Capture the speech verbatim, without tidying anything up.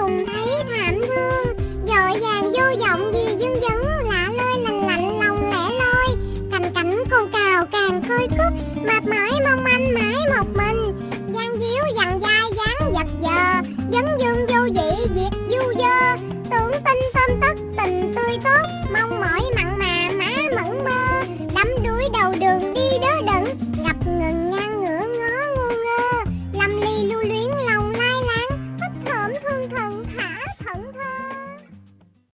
cùng thấy thảm thương, dội vàng vô vọng vì dưng dấn, lạ lơi lành lạnh lòng lẻ loi. Cành cảnh con cào càng khơi khúc, mệt mỏi mong manh mãi một mình, gian díu dằn dai dáng vật vờ, vấn vương vô vị việc du dơ. Tưởng tin tôm tất tình tươi tốt, mong mỏi mặn mà má mẫn mơ, đắm đuối đầu đường đi